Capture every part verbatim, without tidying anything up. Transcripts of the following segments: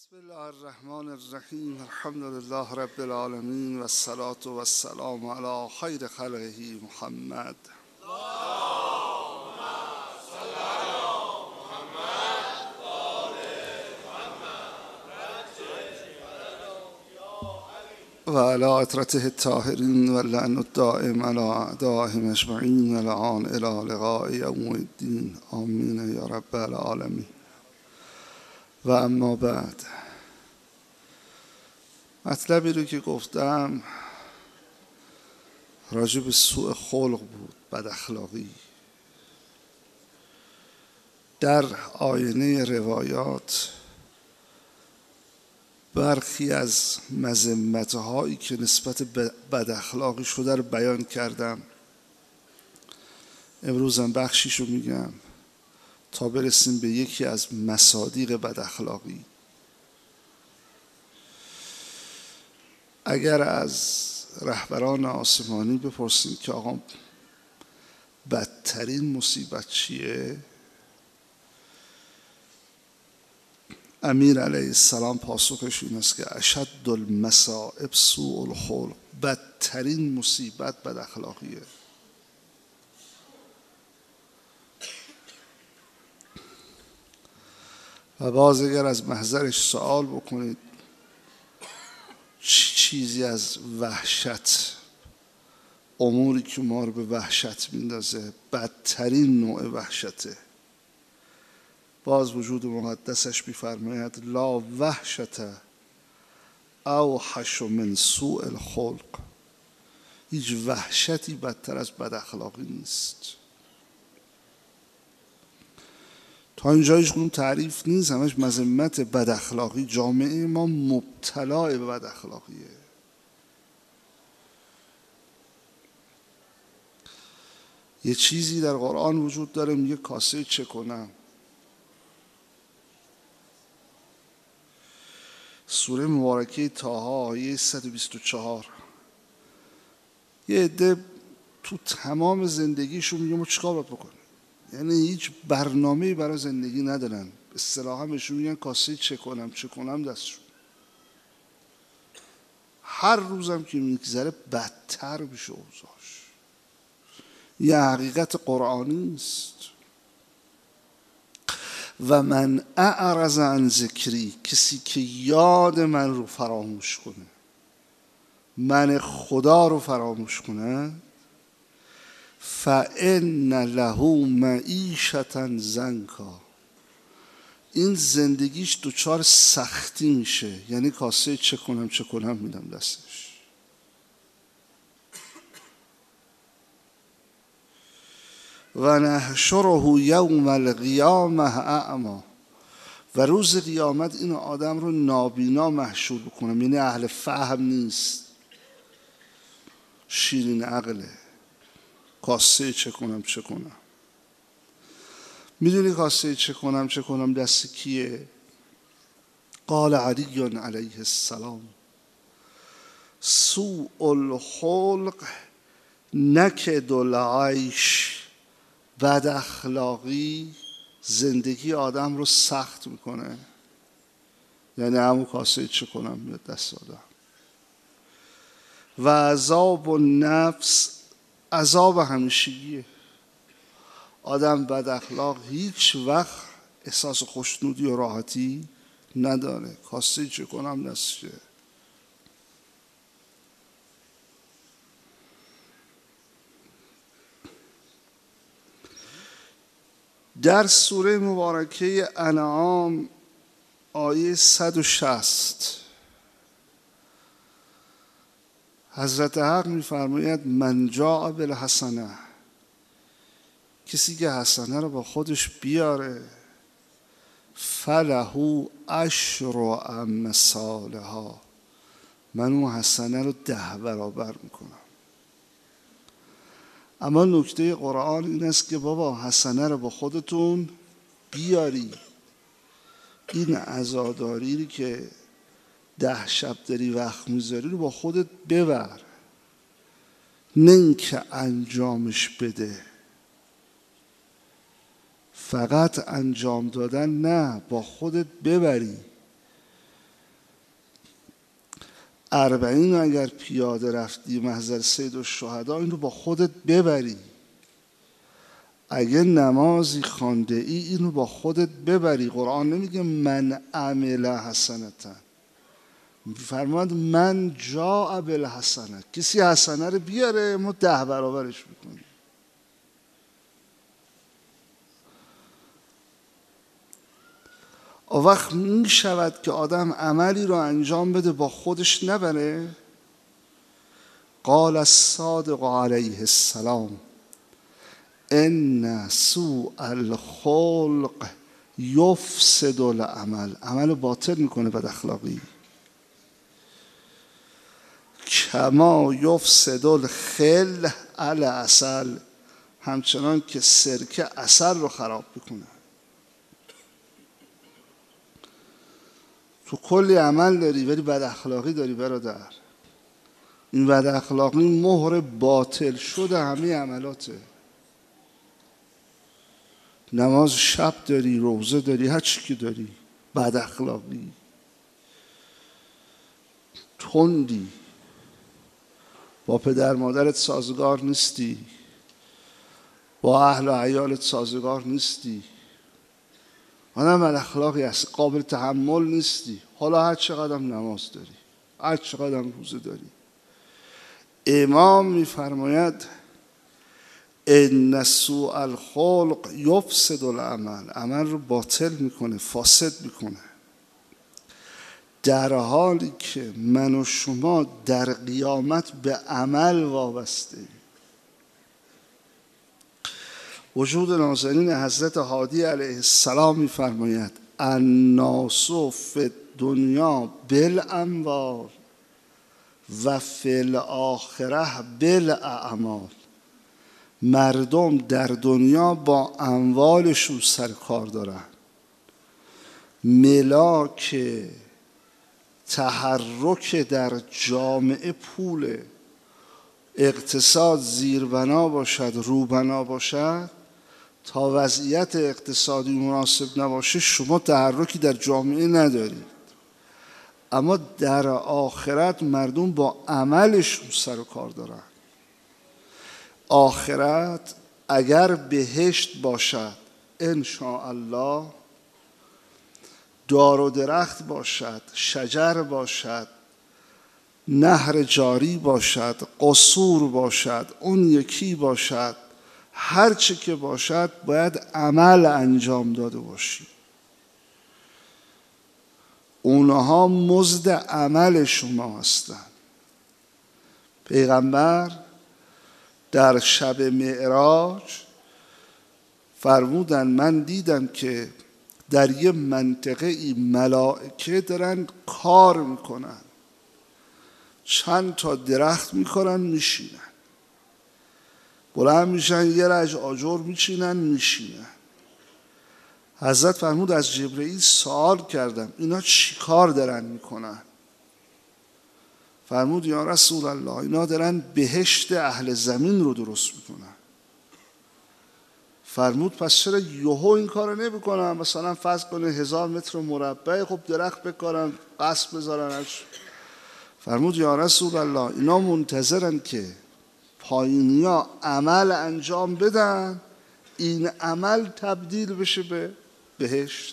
بسم الله الرحمن الرحیم. الحمد لله رب العالمین و الصلاة و السلام علی خیر خلقه محمد. و علی اطرته الطاهرین و لعن الدائم علی اعدائهم اجمعین و لعان الی لقاء یوم الدین. آمین یا رب العالمین. و اما بعد، مطلبی رو که گفتم راجع به سوء خلق بود، بد اخلاقی. در آینه روایات برخی از مذمت‌هایی که نسبت به بد اخلاقی شده رو بیان کردم. امروزم بخشیشو میگم تا برسیم به یکی از مصادیق بد اخلاقی. اگر از رهبران آسمانی بپرسیم که آقا بدترین مصیبت چیه، امیر علیه السلام پاسخش این است که اشد المصائب سوء الخلق. بدترین مصیبت بد اخلاقیه. و باز اگر از محضرش سوال بکنید چیزی از وحشت، اموری که ما رو به وحشت میندازه، بدترین نوع وحشته. باز وجود مقدسش میفرماید لا وحشت اوحش من سوء الخلق. هیچ وحشتی بدتر از بد اخلاقی نیست. تا اینجا هیچ کنون تعریف نیست، همش مذمت بد اخلاقی. جامعه ما مبتلا به بد اخلاقیه. یه چیزی در قرآن وجود داره میگه کاسه چه کنم. سوره مبارکه طه آیه صد و بیست و چهار. یه عده تو تمام زندگیشون میگه ما چیکار باید بکنیم، یعنی هیچ برنامه‌ای برای زندگی ندارن. اصطلاحاً بهشون میگن کاسه چه کنم چه کنم دستشون. هر روزم که میگذره بدتر میشه اوضاعش. یه حقیقت قرآنی است. و من اعرض عن ذکری، کسی که یاد من رو فراموش کنه، من خدا رو فراموش کنه، فَإِنَّ لَهُ مَعِیشَةً ضَنکا، این زندگیش دچار سختی میشه. یعنی کاسه چه کنم چه کنم میدم دستش. و نحشره یوم القیامة اعمی، و روز قیامت این آدم رو نابینا محشور بکنم. یعنی اهل فهم نیست، شیرین عقله. کاسه چه کنم چه کنم. میدونی کاسه چه کنم چه کنم دست کیه؟ قال علی علیه السلام سوء الخلق نکد العیش. بد اخلاقی زندگی آدم رو سخت میکنه. یعنی همون کاسه چه کنم میاد دست آدم. و عذاب النفس، عذاب همیشگیه. آدم بد اخلاق هیچ وقت احساس خوشنودی و راحتی نداره. کاسه چه کنم دستشه. در سوره مبارکه انعام آیه صد و شصت حضرت حق میفرماید من جاء بالحسنه، کسی که حسنه رو با خودش بیاره، فله عشر امثالها، من اون حسنه رو ده برابر میکنم. اما نکته قرآن این است که بابا حسنه رو با خودتون بیاری. این عزاداری که ده شب داری وقت میذاری رو با خودت ببر، نه اینکه انجامش بده. فقط انجام دادن نه، با خودت ببری. اربعین اگر پیاده رفتی محضر سید الشهدا این رو با خودت ببری. اگه نمازی خوانده ای اینو با خودت ببری. قرآن نمیگه من عمل حسنتا، فرمود من جاء بالحسنه، کسی حسنه رو بیاره ما ده برابرش میکنیم. اون وقت می شود که آدم عملی رو انجام بده با خودش نبره. قال الصادق علیه السلام ان سوء الخلق یفسد العمل، عمل باطل میکنه بد اخلاقی. کما یفسد الخل العسل، همچنان که سرکه عسل رو خراب میکنه. تو کلی عمل داری ولی بد اخلاقی داری برادر. این بد اخلاقی مهر باطل شده همه عملاته. نماز شب داری، روزه داری، هر چی که داری، بد اخلاقی، تندی، با پدر مادرت سازگار نیستی، با اهل و عیالت سازگار نیستی، آدم بد اخلاقی هست، قابل تحمل نیستی. حالا هر چقدر نماز داری، هر چقدر روزه داری. امام میفرماید ان سوء الخلق یفسد العمل، عمل رو باطل میکنه، فاسد میکنه. در حالی که من و شما در قیامت به عمل وابسته. وجود نازنین حضرت هادی علیه السلام میفرماید الناس فی الدنیا بالاموال و فی الاخره بالاعمال، مردم در دنیا با اموالشون سر کار دارن. ملاک تحرک در جامعه پول، اقتصاد زیربنا باشد، روبنا باشد، تا وضعیت اقتصادی مناسب نباشه شما تحرکی در جامعه ندارید. اما در آخرت مردم با عملشون سر و کار دارن. آخرت اگر بهشت باشد ان شاء الله، دار و درخت باشد، شجر باشد، نهر جاری باشد، قصور باشد، اون یکی باشد، هر چه که باشد باید عمل انجام داده باشی. اونها مزد عمل شما هستند. پیغمبر در شب معراج فرمودن من دیدم که در یه منطقه ای ملائکه دارن کار میکنن، چند تا درخت میکنن میشینن، بلند میشن یه رج آجر میچینن میشینن. حضرت فرمود از جبرئیل سوال کردم اینا چی کار دارن میکنن؟ فرمود یا رسول الله اینا دارن بهشت اهل زمین رو درست میکنن. فرمود پس چرا یهو این کارو نمیکنن؟ مثلا فرض کنه هزار متر مربع خب درخت بکارن، قصب بذارن. فرمود یا رسول الله اینا منتظرن که پایینیا عمل انجام بدن، این عمل تبدیل بشه به بهشت.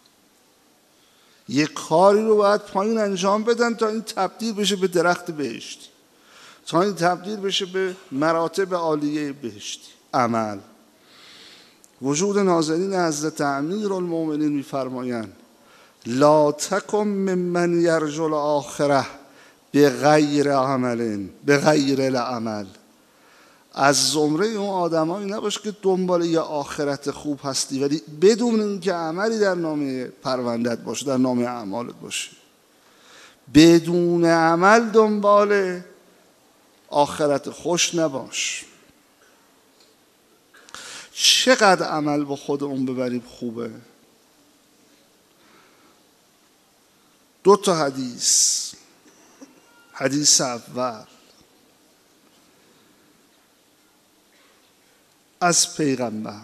یک کاری رو باید پایین انجام بدن تا این تبدیل بشه به درخت بهشتی، تا این تبدیل بشه به مراتب عالیه بهشتی. عمل. وجود نازنین حضرت امیرالمومنین میفرمایند لا تکن ممن یرجو الاخره بغیر عمل بغیر العمل، از زمره اون آدمایی نباش که دنبال یه آخرت خوب هستی ولی بدون اینکه عملی در نامه پروندت باشه، در نامه اعمالت باشه. بدون عمل دنبال آخرت خوش نباش. چقدر عمل با خودمون ببریم خوبه. دو تا حدیث. حدیث اول از پیغمبر.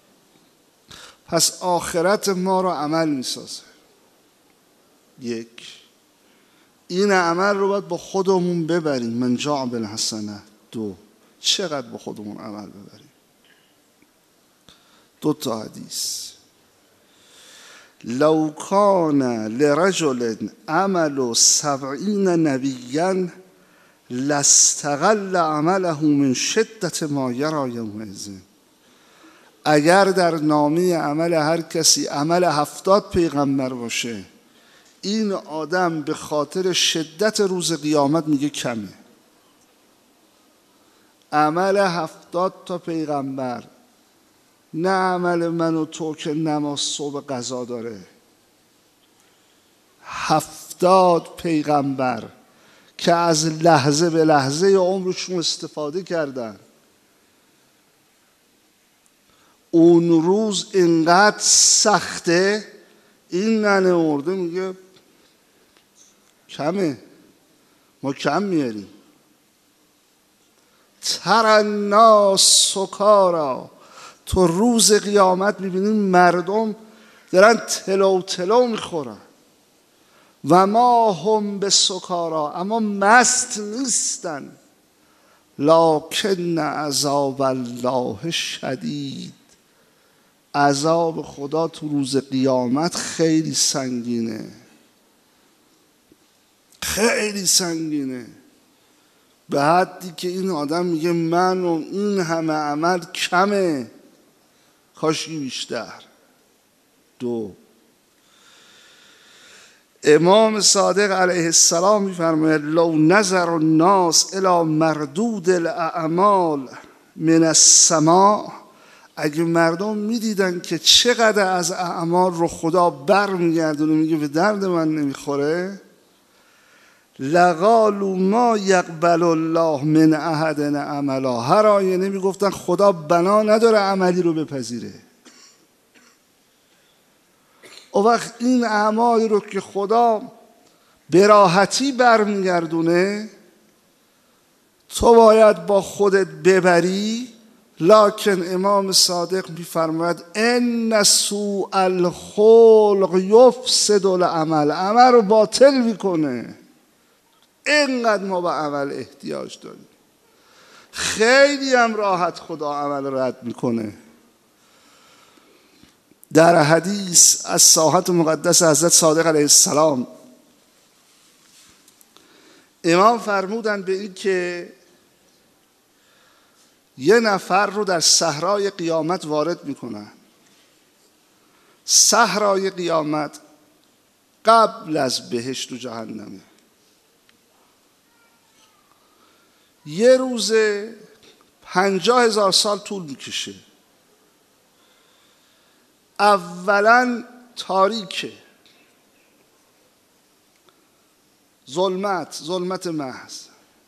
پس آخرت ما رو عمل میسازه. یک. این عمل رو باید با خودمون ببریم. من جاء بالحسنه دو، چقدر با خودمون عمل ببریم. دو تا حدیث. لو کان لرجل عمل سبعین نبیا لاستغل عمله من شدت ما یری یومئذ. اگر در نامه عمل هر کسی عمل هفتاد پیغمبر باشه، این آدم به خاطر شدت روز قیامت میگه کمه. عمل هفتاد تا پیغمبر، نه عمل من و تو که نماز صبح قضا داره. هفتاد پیغمبر که از لحظه به لحظه عمرشون استفاده کردن، اون روز اینقدر سخته، این ننه مرده میگه کمه، ما کم میاریم. تر الناس سکارا، تو روز قیامت میبینیم مردم دارن تلو تلو میخورن. و ما هم به سکارا، اما مست نیستن. لکن عذاب الله شدید، عذاب خدا تو روز قیامت خیلی سنگینه، خیلی سنگینه. به حدی که این آدم میگه من و این همه عمل کمه، کاشکی بیشتر. دو، امام صادق علیه السلام میفرماید لو نظر الناس الی مردود الاعمال من السماء، اگه مردم میدیدن که چقدر از اعمال رو خدا بر میگردونه میگه به درد من نمیخوره، لقالوا ما یقبل الله من احد عملا، هر آینه میگفتن خدا بنا نداره عملی رو بپذیره. او وقت این اعمالی رو که خدا به راحتی برمیگردونه، تو باید با خودت ببری. لکن امام صادق میفرماید ان سوء الخلق یفسد العمل، عمل رو باطل میکنه. اینقدر ما به عمل احتیاج داریم. خیلی هم راحت خدا عمل رد میکنه. در حدیث از ساحت مقدس حضرت صادق علیه السلام امام فرمودن به این که یه نفر رو در صحرای قیامت وارد میکنن. صحرای قیامت قبل از بهشت و جهنمه. یه روز پنجاه هزار سال طول میکشه. اولا تاریکه، ظلمت، ظلمت محض.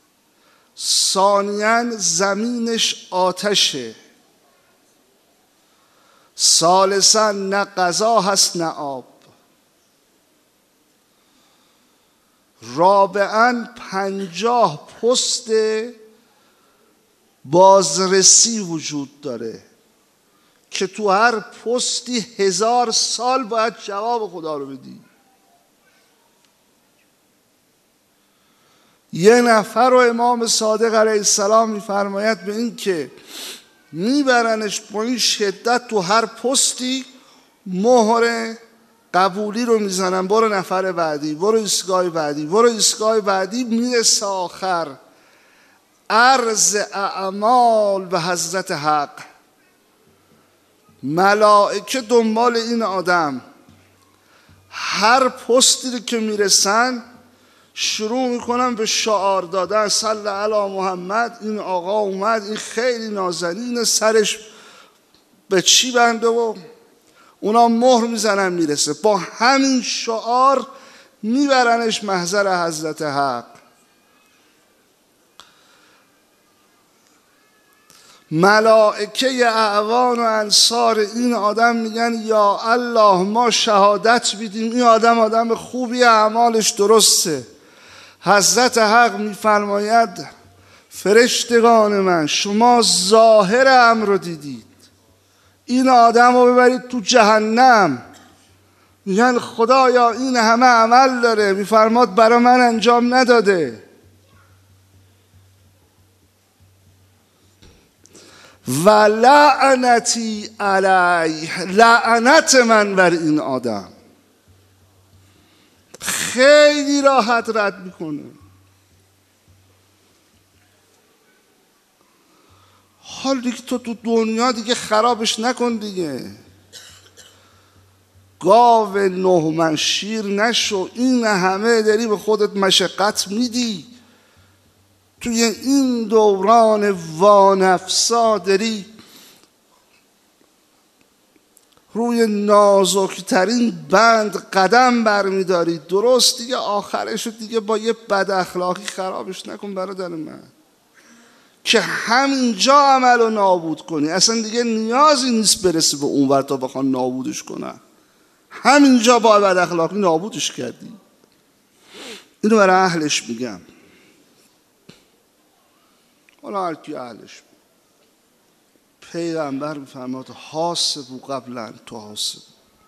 ثانیاً زمینش آتشه. ثالثاً نه غذا هست نه آب. رابعاً پنجاه پست بازرسی وجود داره که تو هر پستی هزار سال باید جواب خدا رو بدی. یه نفر رو امام صادق علیه السلام میفرماید به این که میبرنش با این شدت تو هر پستی مهر قبولی رو میزنن، برو نفر بعدی، برو ایستگاه بعدی، برو ایستگاه بعدی، میرسه آخر عرض اعمال به حضرت حق. ملائکه دنبال این آدم، هر پستی رو که میرسن شروع میکنن به شعار دادن صلی علی محمد، این آقا اومد، این خیلی نازنین، سرش به چی بنده و اونا مهر میزنن میرسه. با همین شعار میبرنش محضر حضرت حق. ملائکه اعوان و انصار این آدم میگن یا الله ما شهادت بیدیم این آدم آدم خوبی، اعمالش درسته. حضرت حق میفرماید فرشتگان من شما ظاهر امر رو دیدید، این آدم رو ببرید تو جهنم، میگن خدایا این همه عمل داره، میفرماد برای من انجام نداده. و لعنتی علیه، لعنت من بر این آدم. خیلی راحت رد میکنه. حال دیگه تو تو دنیا دیگه خرابش نکن دیگه. گاو نه من شیر نشو. این همه داری به خودت مشقت میدی. توی این دوران وانفسا داری روی نازکترین بند قدم برمیداری. درست دیگه آخرش دیگه با یه بد اخلاقی خرابش نکن برادر من، که همینجا عمل رو نابود کنی. اصلا دیگه نیازی نیست برسی به اون ور تا بخوان نابودش کنن. همینجا با بد اخلاقی نابودش کردی. اینو برای اهلش میگم. حالا هر کی اهلش. پیغمبر میفرماد حاسبوا قبل ان تحاسبوا.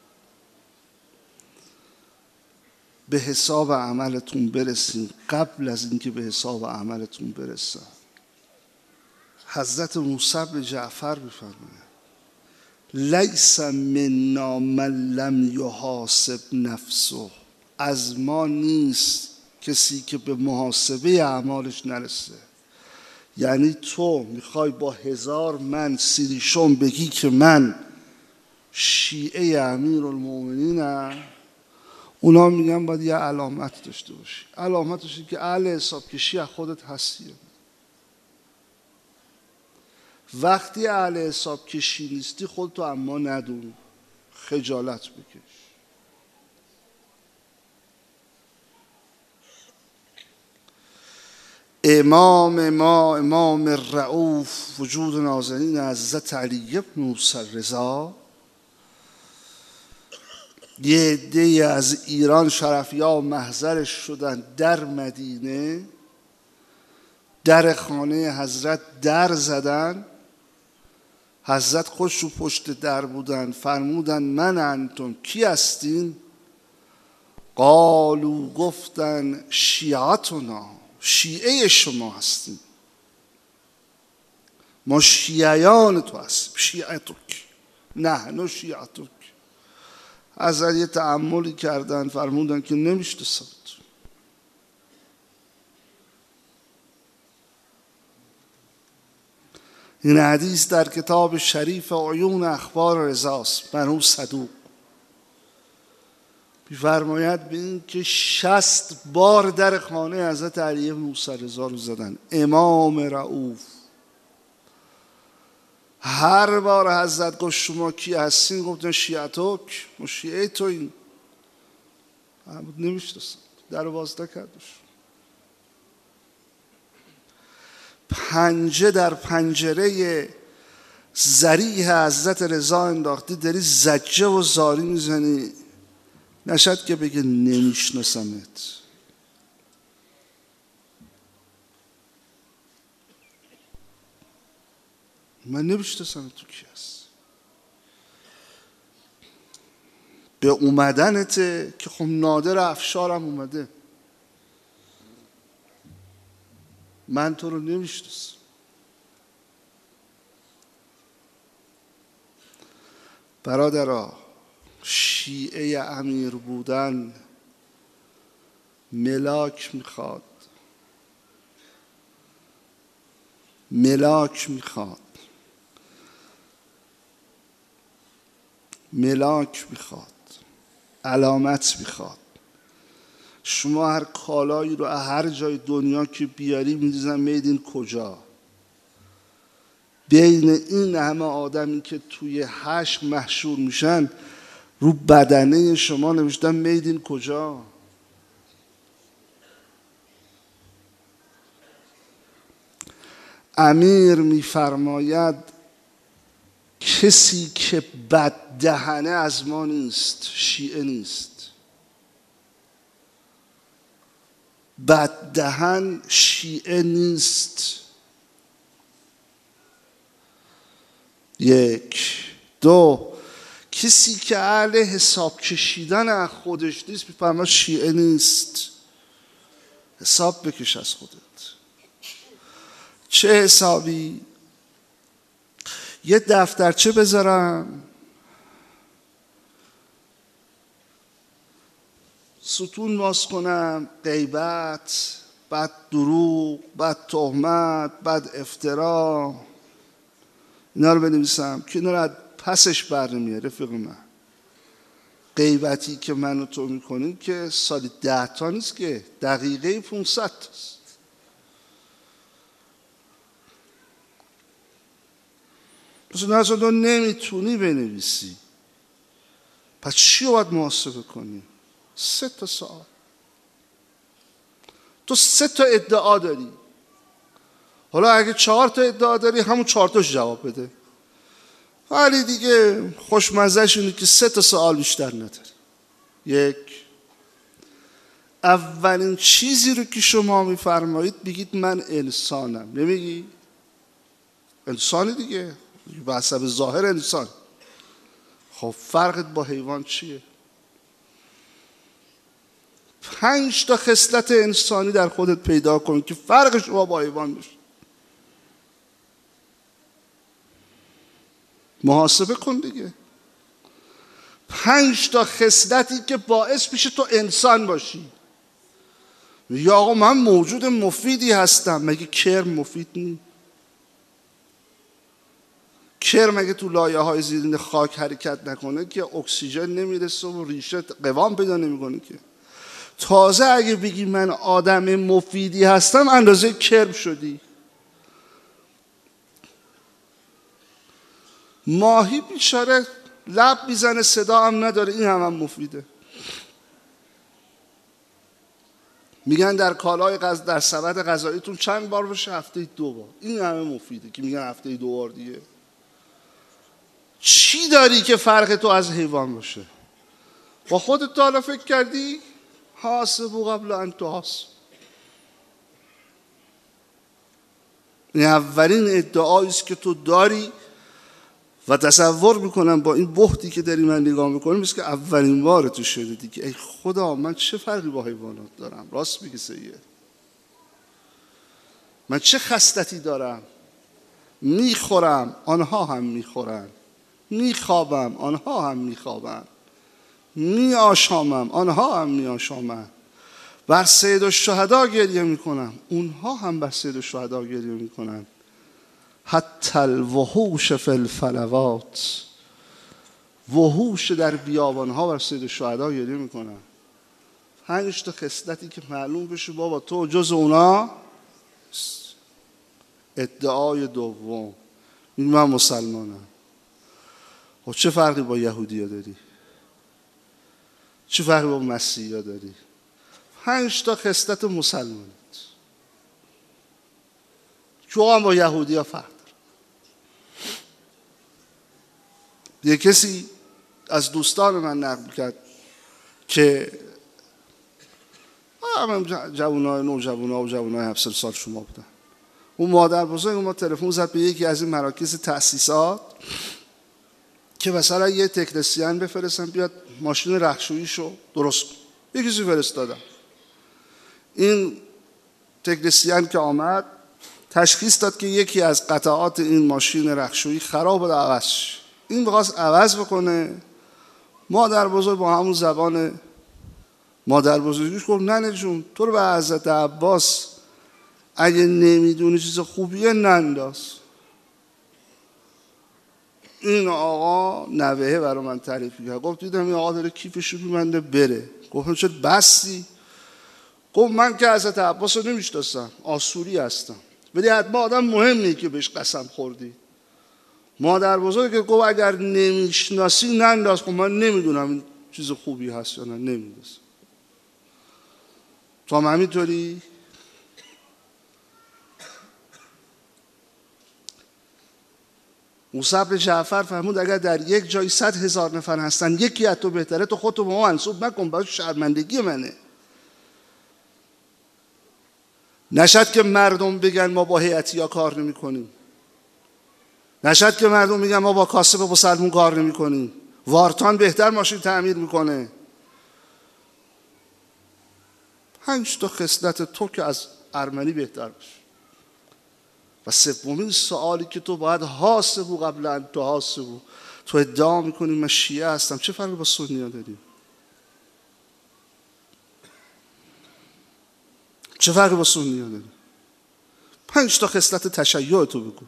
به حساب عملتون برسین قبل از اینکه به حساب عملتون برسن. حضرت موسی بن جعفر میفرماید لیس منا من لم یحاسب نفسه. از ما نیست کسی که به محاسبه اعمالش نرسه. یعنی تو میخوای با هزار من سیریشون بگی که من شیعه امیرالمومنینم، اونا میگن باید یه علامت داشته باشی. علامتش اینه که اهل حساب کشی از خودت هستی. وقتی اهل حساب کشی نیستی خودتو اما ندون، خجالت بکش. امام ما امام رؤوف وجود نازنین حضرت علی بن موسی رضا، یه عده از ایران شرفی‌ها محضرش شدن در مدینه، در خانه حضرت در زدن. حضرت خودش رو پشت در بودن. فرمودن من انتم کی هستین؟ قالو گفتن شیعتنا، شیعه شما هستیم، ما شیعیان تو هستیم. شیعتک نحن شیعتک. حضرت یه تأملی کردن فرمودن که نمیشناسم. این حدیث در کتاب شریف عیون اخبار رضاست، مرحوم صدوق می‌فرماید به این که شصت بار در خانه حضرت علی بن موسی رضا رو زدن. امام رؤوف هر بار حضرت گفت شما کی هستین؟ گفتن شیعتک، ما شیعه توییم. نمیشناسن، در رو باز نکردش. پنجه در پنجره ذریح حضرت رضا انداختی، داری زجه و زاری میزنی، نشد که بگه نمیشناسمت. من نمیشناسم تو کی هست. به اومدنته که خب نادر افشارم اومده، من تو رو نمیشناسم. برادرها، شیعه امیر بودن ملاک میخواد، ملاک میخواد، ملاک میخواد، علامت میخواد. شما هر کالایی رو هر جای دنیا که بیاری می‌ریزن میدین کجا؟ بین این همه آدمی که توی حشر محشور میشن رو بدنه شما نوشتن میدین کجا؟ امیر میفرماید کسی که بد دهنه از ما نیست، شیعه نیست. بد دهن شیعه نیست. یک. دو، کسی که اهل حساب کشیدن از خودش نیست میفهمه شیعه نیست. حساب بکش از خودت. چه حسابی؟ یه دفترچه بذارم، ستون باز کنم، غیبت، بعد دروغ، بعد تهمت، بعد افترا، اینا رو بنویسم که اینا رو پسش بر نمیاره. رفیق من، غیبتی که من و تو میکنیم که سالی ده تا نیست که دقیقه پونصد تاست. پس اصلا تو نمیتونی بنویسی، پس چی رو باید محاسبه کنی؟ سه تا سوال. تو سه تا ادعا داری، حالا اگه چهار تا ادعا داری همون چهار تاش جواب بده، ولی دیگه خوشمزهش اینه که سه تا سوال بیشتر نداری. یک، اولین چیزی رو که شما میفرمایید بگید من انسانم. نمیگی؟ انسانی دیگه، به حسب ظاهر انسان. خب فرقت با حیوان چیه؟ پنج تا خصلت انسانی در خودت پیدا کن که فرق شما با حیوان بشه. محاسبه کن دیگه. پنج تا خصلتی که باعث میشه تو انسان باشی. یا آقا من موجود مفیدی هستم، مگه کرم مفید نیست؟ کرم مگه تو لایه های زیرین خاک حرکت نکنه که اکسیژن نمیرسه و ریشه قوام پیدا نمیکنه که. تازه اگه بگی من آدم مفیدی هستم اندازه کرم شدی. ماهی بیچاره لب میزنه صدا هم نداره، این هم, هم مفیده. میگن در کالای غذا، در سبد غذاییتون چند بار بشه؟ هفته دو بار. این همه مفیده که میگن هفته دو بار دیگه. چی داری که فرق تو از حیوان باشه؟ با خودت حالا فکر کردی؟ حاسبو قبل ان تحاسب. این اولین ادعایی است که تو داری و تصور میکنم با این بحتی که داری من نگاه میکنم است که اولین بار تو شده دیگه. ای خدا، من چه فرقی با حیوانات دارم؟ راست میگی سیه. من چه خصلتی دارم؟ میخورم، آنها هم میخورن. میخوابم، آنها هم میخوابن. میآشامم، آنها هم میآشامن. بر سید الشهدا گریه میکنم، اونها هم بر سید الشهدا گریه میکنن. حتی الوحوش فی الفلوات، وحوش در بیابانها بر سید الشهدا گریه میکنن. پنج تا خصلتی که معلوم بشه بابا تو جز اونا. ادعای دوم، این من مسلمانم. خب چه فرقی با یهودی ها داری؟ چه فرقی با مسیحی ها داری؟ پنج تا خصلت مسلمانت که هم با یهودی ها فرق داره. یه کسی از دوستان من نقل کرد که جوانای نو جوانا و جوانای هفتصد سال شما بودن. اون مادر بزرگ ما تلفن زد به یکی از این مراکز تأسیسات که مثلا یه تکنسین بفرستن بیاد ماشین رختشوییشو درست کن. یه کسی فرستادم. این تکنسین که آمد تشخیص داد که یکی از قطعات این ماشین رختشویی خراب بود، عوض شد. این بخواست عوض بکنه. مادر بزرگ با همون زبان مادر بزرگیش گفت ننه جون، تو رو به حضرت عباس اگه نمیدونی چیز خوبیه ننداز. این آقا نوهه برای من تعریف کرد. گفت دیدم این آقا داره کیفشو میبنده بره. گفتم چرا بستی؟ گفت من که حضرت عباس رو نمیشناسم، آسوری هستم، ولی حتما آدم مهمیه که بهش قسم خوردی. مادر بزرگ که گفت اگر نمیشناسی ننداز. خب من نمیدونم این چیز خوبی هست یا نه، نمیدونم. تو هم همینطوری؟ موسی بن جعفر فرمود اگر در یک جای صد هزار نفر هستن یکی از تو بهتره، تو خودتو به ما منسوب نکن، باید شرمندگی منه. نشد که مردم بگن ما با هیئتیا کار نمی کنیم. نشد که مردم بگن ما با کاسب مسلمون کار نمی کنیم. وارتان بهتر ماشین تعمیر میکنه. پنج تا خصلت تو که از ارمنی بهتر باشه. و سومین سوالی که تو باید حاسبو قبل ان تو حاسبو، تو ادعا میکنی من شیعه هستم، چه فرقی با سنی ها داری؟ چه فرقی با سنی ها داری؟ پنج تا خصلت تشیع تو بگو.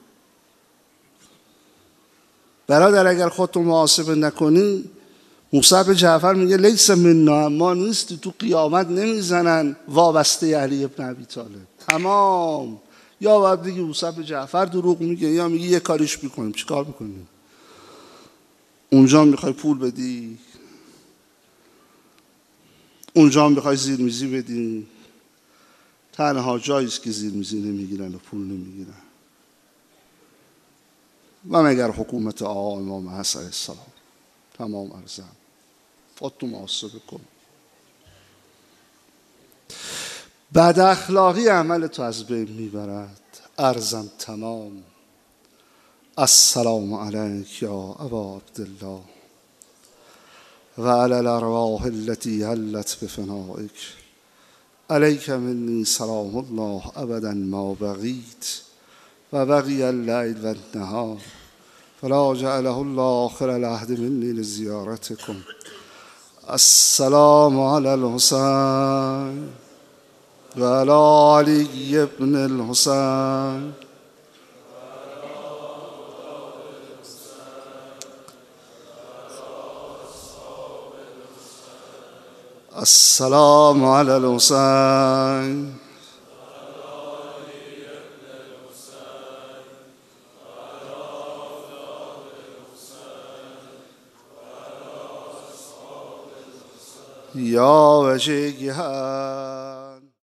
برادر اگر خودتو محاسبه نکنی، موسی بن جعفر میگه لیس منا، ما نیستی، تو قیامت نمیزنن وابسته علی ابن ابی طالب. تمام. یا باید بگی موسی بن جعفر دروغ میگه، یا میگی یه کاریش میکنیم. چی کار میکنیم؟ اونجا میخوای پول بدی، اونجا میخوای زیرمیزی بدی. تنها جاییست که زیرمیزی نمیگیرن و پول نمیگیرن. و مگر حکومت آقا امام حسن علیه السلام. تمام ارزم. خودتو محاسبه کن. بد اخلاقی عمل تو از بین میبرد. ارزم تمام. السلام علیک یا ابا عبدالله و علی الارواح التي حلت بفنائک. علیک منی سلام الله ابدا ما بقیت و بقی اللیل و النهار فلا جعله الله آخر العهد منی لزیارتکم. السلام علی الحسین و علی علی ابن الحسین. السلام علی الحسین. یا وجهه